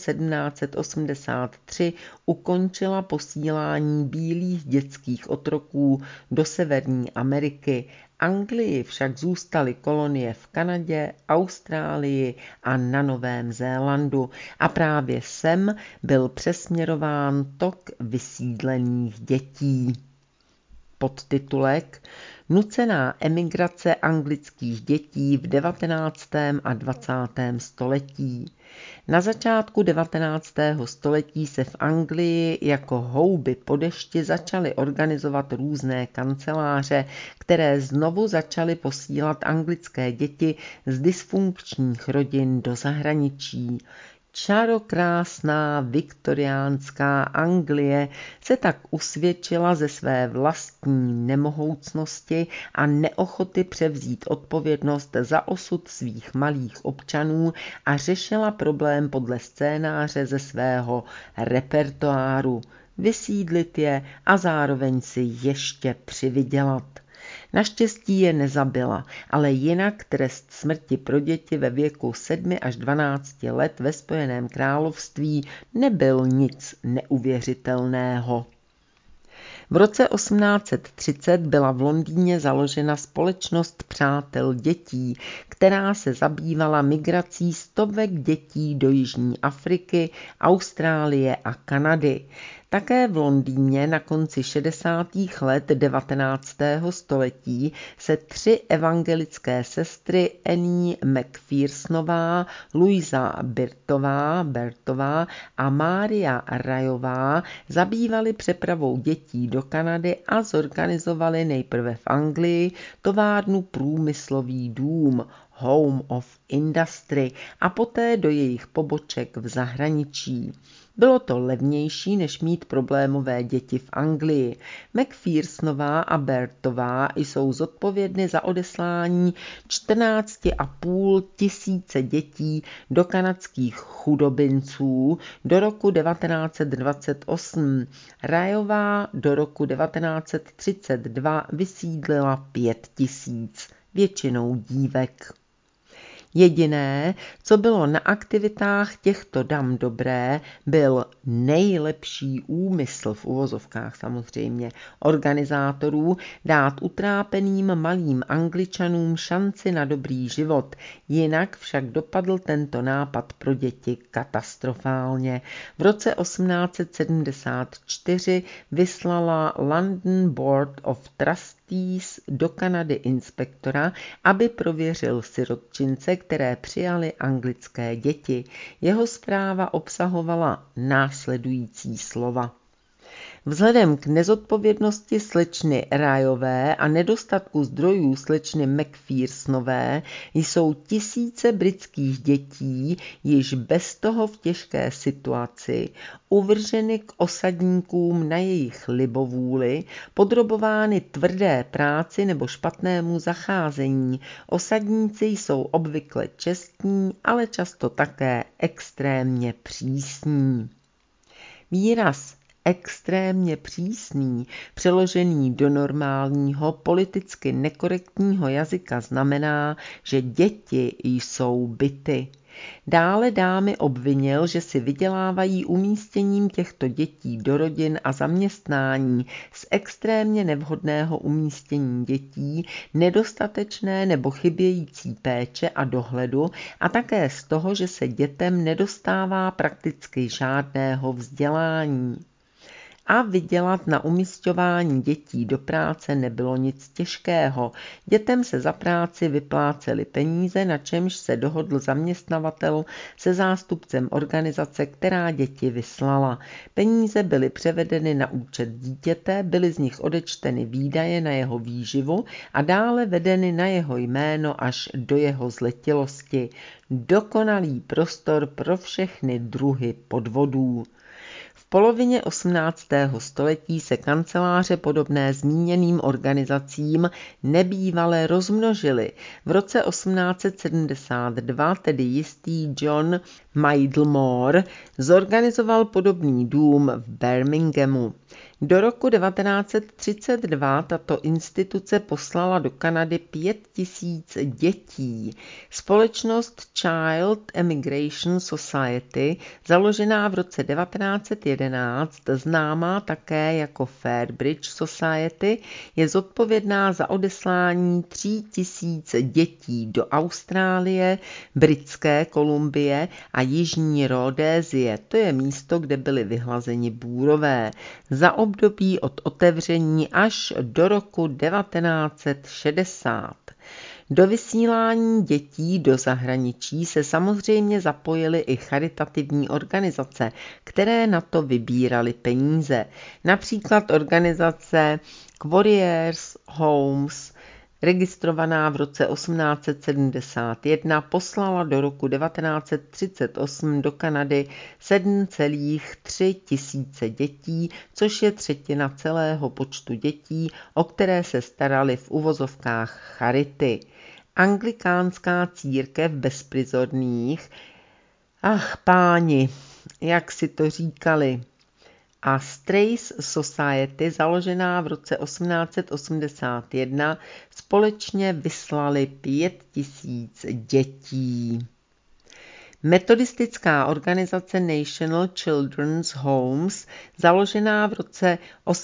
1783 ukončila posílání bílých dětských otroků do Severní Ameriky. Anglii však zůstaly kolonie v Kanadě, Austrálii a na Novém Zélandu a právě sem byl přesměrován tok vysídlených dětí. Podtitulek: Nucená emigrace anglických dětí v 19. a 20. století. Na začátku 19. století se v Anglii jako houby po dešti začaly organizovat různé kanceláře, které znovu začaly posílat anglické děti z dysfunkčních rodin do zahraničí. Čarokrásná viktoriánská Anglie se tak usvědčila ze své vlastní nemohoucnosti a neochoty převzít odpovědnost za osud svých malých občanů a řešila problém podle scénáře ze svého repertoáru, vysídlit je a zároveň si ještě přivydělat. Naštěstí je nezabila, ale jinak trest smrti pro děti ve věku 7 až 12 let ve Spojeném království nebyl nic neuvěřitelného. V roce 1830 byla v Londýně založena Společnost přátel dětí, která se zabývala migrací stovek dětí do Jižní Afriky, Austrálie a Kanady. Také v Londýně na konci 60. let 19. století se 3 evangelické sestry Annie McPhersonová, Louisa Bertová a Mária Rajová zabývaly přepravou dětí do Kanady a zorganizovaly nejprve v Anglii továrnu Průmyslový dům, Home of Industry, a poté do jejich poboček v zahraničí. Bylo to levnější, než mít problémové děti v Anglii. McPhersonová a Bertová jsou zodpovědny za odeslání 14,5 tisíce dětí do kanadských chudobinců do roku 1928. Rajová do roku 1932 vysídlila 5 tisíc, většinou dívek. Jediné, co bylo na aktivitách těchto dam dobré, byl nejlepší úmysl, v uvozovkách samozřejmě, organizátorů dát utrápeným malým Angličanům šanci na dobrý život. Jinak však dopadl tento nápad pro děti katastrofálně. V roce 1874 vyslala London Board of Trustees do Kanady inspektora, aby prověřil sirotčince, které přijali anglické děti. Jeho zpráva obsahovala následující slova. Vzhledem k nezodpovědnosti slečny Ryové a nedostatku zdrojů slečny McPhersonové jsou tisíce britských dětí již bez toho v těžké situaci, uvrženy k osadníkům na jejich libovůli, podrobovány tvrdé práci nebo špatnému zacházení. Osadníci jsou obvykle čestní, ale často také extrémně přísní. Výraz extrémně přísný, přeložený do normálního, politicky nekorektního jazyka znamená, že děti jsou bity. Dále dámy obvinil, že si vydělávají umístěním těchto dětí do rodin a zaměstnání, z extrémně nevhodného umístění dětí, nedostatečné nebo chybějící péče a dohledu a také z toho, že se dětem nedostává prakticky žádného vzdělání. A vydělat na umisťování dětí do práce nebylo nic těžkého. Dětem se za práci vyplácely peníze, na čemž se dohodl zaměstnavatel se zástupcem organizace, která děti vyslala. Peníze byly převedeny na účet dítěte, byly z nich odečteny výdaje na jeho výživu a dále vedeny na jeho jméno až do jeho zletilosti. Dokonalý prostor pro všechny druhy podvodů. V polovině 18. století se kanceláře podobné zmíněným organizacím nebývale rozmnožily. V roce 1872 tedy jistý John Middlemore zorganizoval podobný dům v Birminghamu. Do roku 1932 tato instituce poslala do Kanady 5000 dětí. Společnost Child Emigration Society, založená v roce 1911, známá také jako Fairbridge Society, je zodpovědná za odeslání 3000 dětí do Austrálie, Britské Kolumbie a Jižní Rhodésie. To je místo, kde byli vyhlazeni Búrové. Za období od otevření až do roku 1960. Do vysílání dětí do zahraničí se samozřejmě zapojily i charitativní organizace, které na to vybíraly peníze. Například organizace Warriors Homes, registrovaná v roce 1871, poslala do roku 1938 do Kanady 7,3 tisíce dětí, což je třetina celého počtu dětí, o které se staraly v uvozovkách charity. Anglikánská církev bezprizorných, ach páni, jak si to říkali, a Strays Society, založená v roce 1881, společně vyslali 5000 dětí. Metodistická organizace National Children's Homes, založená v roce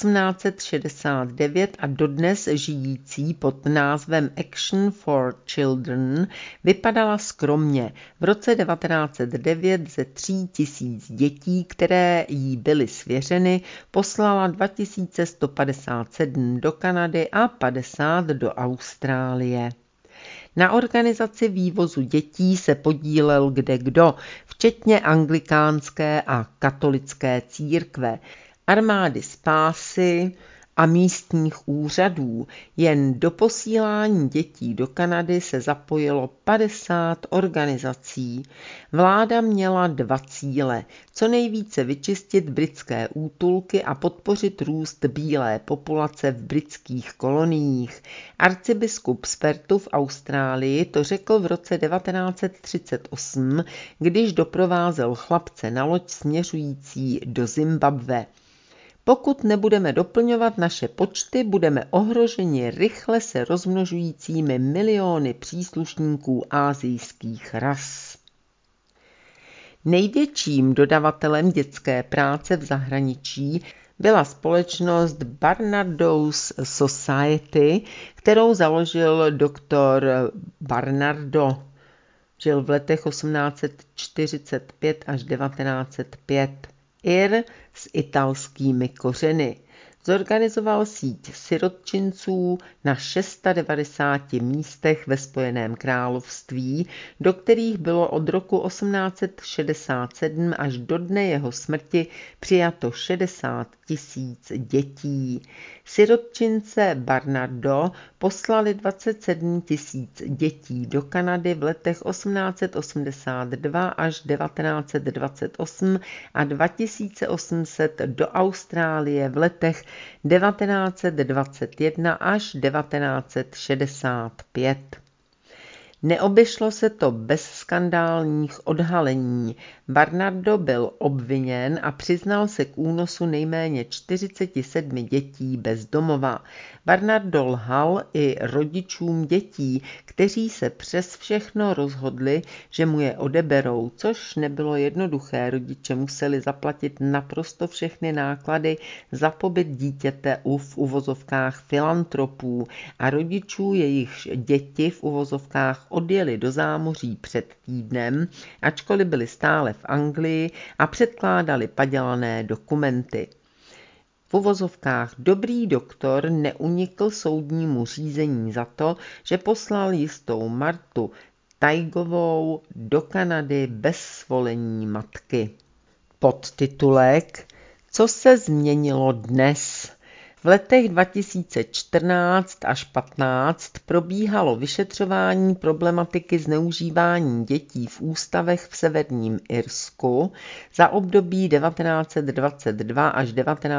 1869 a dodnes žijící pod názvem Action for Children, vypadala skromně. V roce 1909 ze 3000 dětí, které jí byly svěřeny, poslala 2157 do Kanady a 50 do Austrálie. Na organizaci vývozu dětí se podílel kdekdo, včetně anglikánské a katolické církve, armády spásy a místních úřadů. Jen do posílání dětí do Kanady se zapojilo 50 organizací. Vláda měla 2 cíle. Co nejvíce vyčistit britské útulky a podpořit růst bílé populace v britských koloniích. Arcibiskup z Perthu v Austrálii to řekl v roce 1938, když doprovázel chlapce na loď směřující do Zimbabwe. Pokud nebudeme doplňovat naše počty, budeme ohroženi rychle se rozmnožujícími miliony příslušníků asijských ras. Největším dodavatelem dětské práce v zahraničí byla společnost Barnardo's Society, kterou založil doktor Barnardo. Žil v letech 1845 až 1905. Ir s italskými kořeny. Zorganizoval síť sirotčinců na 690 místech ve Spojeném království, do kterých bylo od roku 1867 až do dne jeho smrti přijato 60 000 dětí. Sirotčince Barnardo poslali 27 000 dětí do Kanady v letech 1882 až 1928 a 2800 do Austrálie v letech 1921 až 1965. Neobešlo se to bez skandálních odhalení. Barnardo byl obviněn a přiznal se k únosu nejméně 47 dětí bez domova. Barnardo lhal i rodičům dětí, kteří se přes všechno rozhodli, že mu je odeberou, což nebylo jednoduché. Rodiče museli zaplatit naprosto všechny náklady za pobyt dítěte v uvozovkách filantropů a rodičů, jejichž děti v uvozovkách odjeli do zámoří před týdnem, ačkoliv byli stále v Anglii a předkládali padělané dokumenty. V uvozovkách dobrý doktor neunikl soudnímu řízení za to, že poslal jistou Martu Taigovou do Kanady bez svolení matky. Podtitulek Co se změnilo dnes? V letech 2014 až 15 probíhalo vyšetřování problematiky zneužívání dětí v ústavech v Severním Irsku za období 1922 až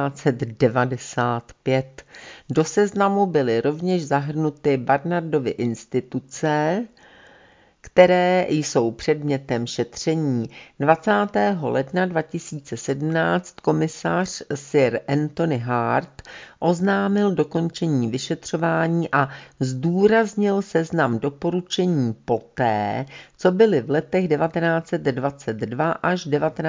1995. Do seznamu byly rovněž zahrnuty Barnardovy instituce, které jsou předmětem šetření. 20. ledna 2017 komisař Sir Anthony Hart oznámil dokončení vyšetřování a zdůraznil seznam doporučení poté, co byly v letech 1922 až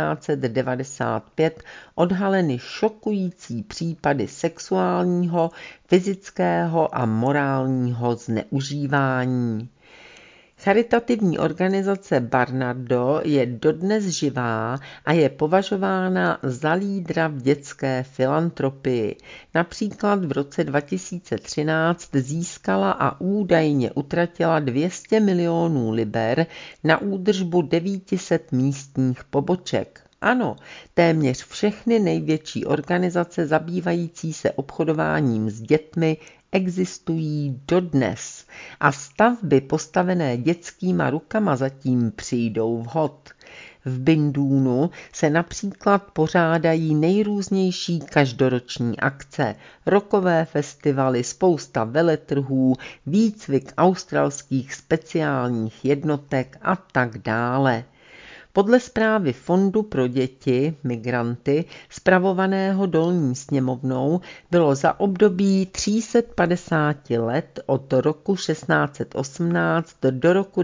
1995 odhaleny šokující případy sexuálního, fyzického a morálního zneužívání. Charitativní organizace Barnardo je dodnes živá a je považována za lídra v dětské filantropii. Například v roce 2013 získala a údajně utratila 200 milionů liber na údržbu 900 místních poboček. Ano, téměř všechny největší organizace zabývající se obchodováním s dětmi existují dodnes a stavby postavené dětskýma rukama zatím přijdou vhod. V Bindunu se například pořádají nejrůznější každoroční akce, rockové festivaly, spousta veletrhů, výcvik australských speciálních jednotek a tak dále. Podle zprávy Fondu pro děti, migranty, spravovaného dolní sněmovnou, bylo za období 350 let od roku 1618 do roku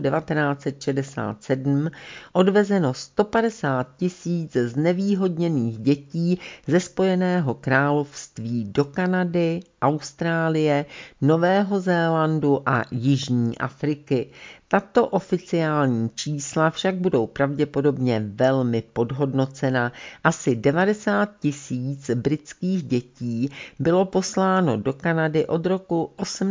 1967 odvezeno 150 000 znevýhodněných dětí ze Spojeného království do Kanady, Austrálie, Nového Zélandu a Jižní Afriky. Tato oficiální čísla však budou pravděpodobně velmi podhodnocena. Asi 90 000 britských dětí bylo posláno do Kanady od roku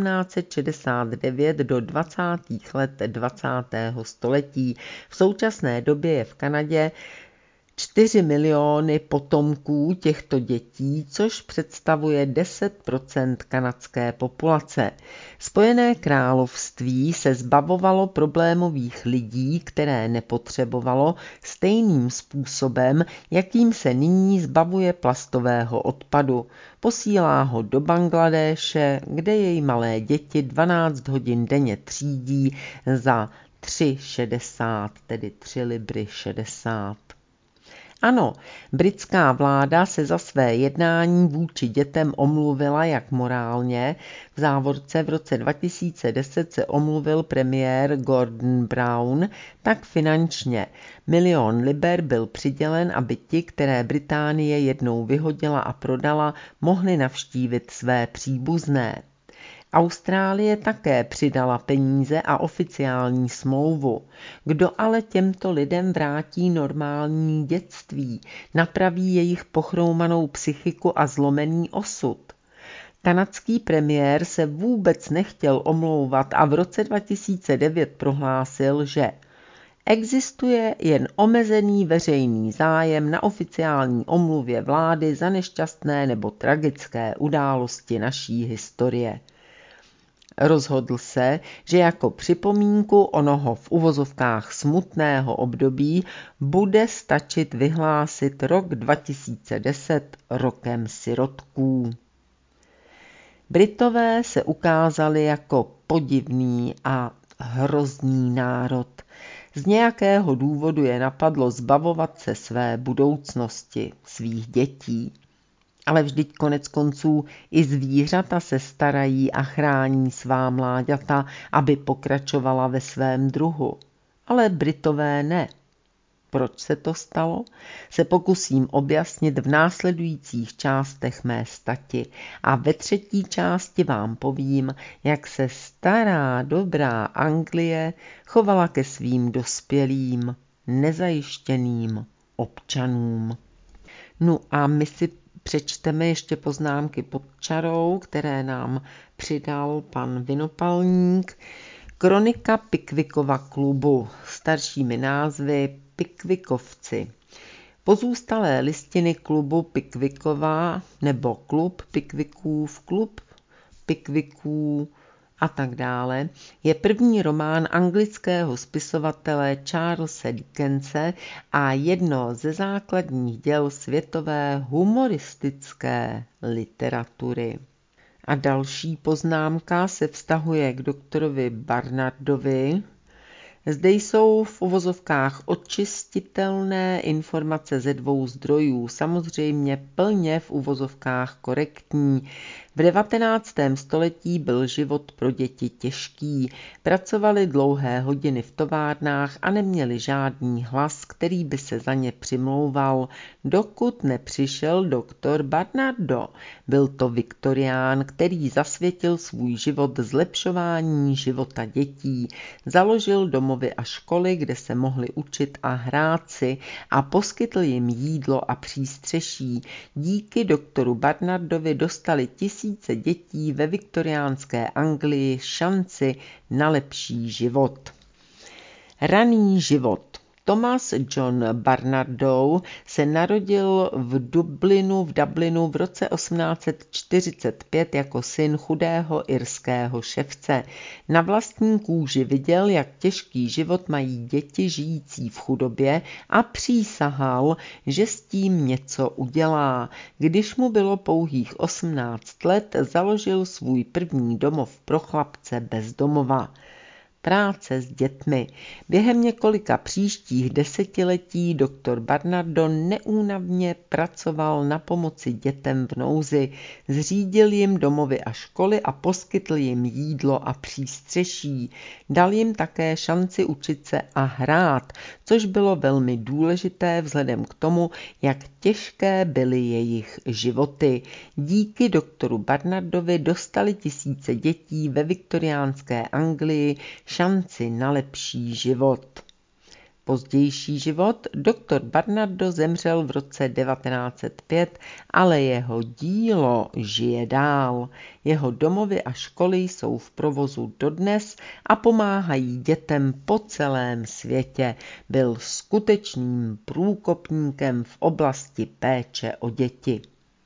1869 do 20. let 20. století. V současné době je v Kanadě 4 miliony potomků těchto dětí, což představuje 10% kanadské populace. Spojené království se zbavovalo problémových lidí, které nepotřebovalo, stejným způsobem, jakým se nyní zbavuje plastového odpadu. Posílá ho do Bangladéše, kde jej malé děti 12 hodin denně třídí za 3,60, tedy 3,60 libry. Ano, britská vláda se za své jednání vůči dětem omluvila jak morálně, v závorce v roce 2010 se omluvil premiér Gordon Brown, tak finančně. 1 000 000 liber byl přidělen, aby ti, které Británie jednou vyhodila a prodala, mohli navštívit své příbuzné. Austrálie také přidala peníze a oficiální smlouvu. Kdo ale těmto lidem vrátí normální dětství, napraví jejich pochroumanou psychiku a zlomený osud? Kanadský premiér se vůbec nechtěl omlouvat a v roce 2009 prohlásil, že existuje jen omezený veřejný zájem na oficiální omluvě vlády za nešťastné nebo tragické události naší historie. Rozhodl se, že jako připomínku onoho v uvozovkách smutného období bude stačit vyhlásit rok 2010 rokem sirotků. Britové se ukázali jako podivný a hrozný národ. Z nějakého důvodu je napadlo zbavovat se své budoucnosti, svých dětí. Ale vždyť konec konců i zvířata se starají a chrání svá mláďata, aby pokračovala ve svém druhu. Ale Britové ne. Proč se to stalo, se pokusím objasnit v následujících částech mé stati a ve třetí části vám povím, jak se stará dobrá Anglie chovala ke svým dospělým, nezajištěným občanům. No a my si přečteme ještě poznámky pod čarou, které nám přidal pan Vinopalník. Kronika Pickwickova klubu, staršími názvy Pickwickowci. Pozůstalé listiny klubu Pickwickova nebo klub Pickwickův, klub Pickwicků a tak dále, je první román anglického spisovatele Charlesa Dickense a jedno ze základních děl světové humoristické literatury. A další poznámka se vztahuje k doktorovi Barnardovi. Zde jsou v uvozovkách očistitelné informace ze 2 zdrojů, samozřejmě plně v uvozovkách korektní. V 19. století byl život pro děti těžký, pracovali dlouhé hodiny v továrnách a neměli žádný hlas, který by se za ně přimlouval, dokud nepřišel doktor Barnardo. Byl to viktorián, který zasvětil svůj život zlepšování života dětí, založil domovy a školy, kde se mohli učit a hrát si a poskytl jim jídlo a přístřeší. Díky doktoru Barnardovi dostali tisíce dětí ve viktoriánské Anglii šanci na lepší život. Raný život. Thomas John Barnardo se narodil v Dublinu v roce 1845 jako syn chudého irského ševce. Na vlastní kůži viděl, jak těžký život mají děti žijící v chudobě a přísahal, že s tím něco udělá. Když mu bylo pouhých 18 let, založil svůj první domov pro chlapce bez domova. Práce s dětmi. Během několika příštích desetiletí doktor Barnardo neúnavně pracoval na pomoci dětem v nouzi, zřídil jim domovy a školy a poskytl jim jídlo a přístřeší. Dal jim také šanci učit se a hrát, což bylo velmi důležité vzhledem k tomu, jak těžké byly jejich životy. Díky doktoru Barnardovi dostali tisíce dětí ve viktoriánské Anglii šanci na lepší život. Pozdější život. Doktor Barnardo zemřel v roce 1905, ale jeho dílo žije dál. Jeho domovy a školy jsou v provozu dodnes a pomáhají dětem po celém světě. Byl skutečným průkopníkem v oblasti péče o děti.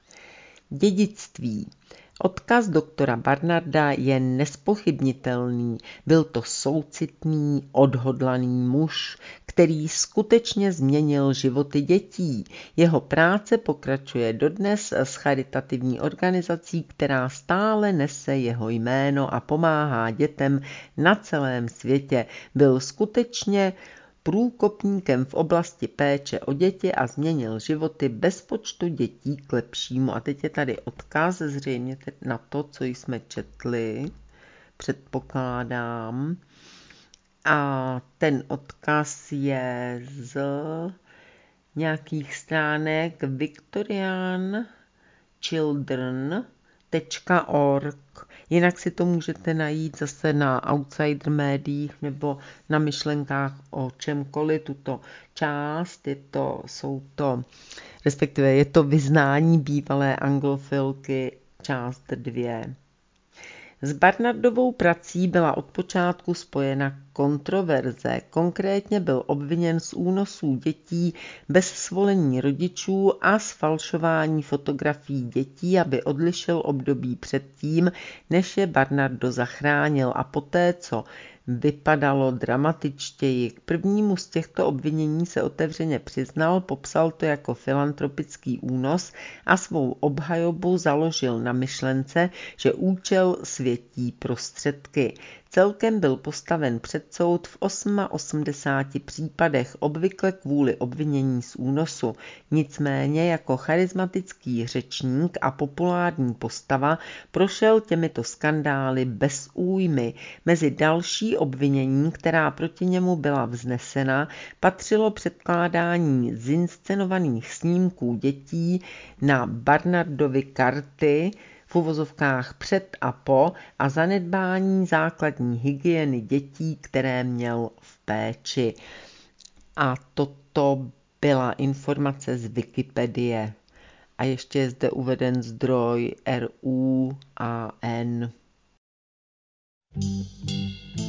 Dědictví. Odkaz doktora Barnarda je nespochybnitelný. Byl to soucitný, odhodlaný muž, který skutečně změnil životy dětí. Jeho práce pokračuje dodnes s charitativní organizací, která stále nese jeho jméno a pomáhá dětem na celém světě. Byl skutečně průkopníkem v oblasti péče o děti a změnil životy bezpočtu dětí k lepšímu. A teď je tady odkaz zřejmě na to, co jsme četli, předpokládám. A ten odkaz je z nějakých stránek victorianchildren.org. Jinak si to můžete najít zase na Outsider médiích nebo na myšlenkách o čemkoliv. Tuto část, respektive je to vyznání bývalé anglofilky, část 2. S Barnardovou prací byla od počátku spojena kontroverze. Konkrétně byl obviněn z únosů dětí bez svolení rodičů a z falšování fotografií dětí, aby odlišil období předtím, než je Barnardo zachránil, a poté, co vypadalo dramatičtěji. K prvnímu z těchto obvinění se otevřeně přiznal, popsal to jako filantropický únos a svou obhajobu založil na myšlence, že účel světí prostředky. Celkem byl postaven před soud v 88 případech, obvykle kvůli obvinění z únosu. Nicméně jako charismatický řečník a populární postava prošel těmito skandály bez újmy. Mezi další obvinění, která proti němu byla vznesena, patřilo předkládání zinscenovaných snímků dětí na Barnardovy karty, v uvozovkách před a po, a zanedbání základní hygieny dětí, které měl v péči. A toto byla informace z Wikipedie. A ještě je zde uveden zdroj RUAN.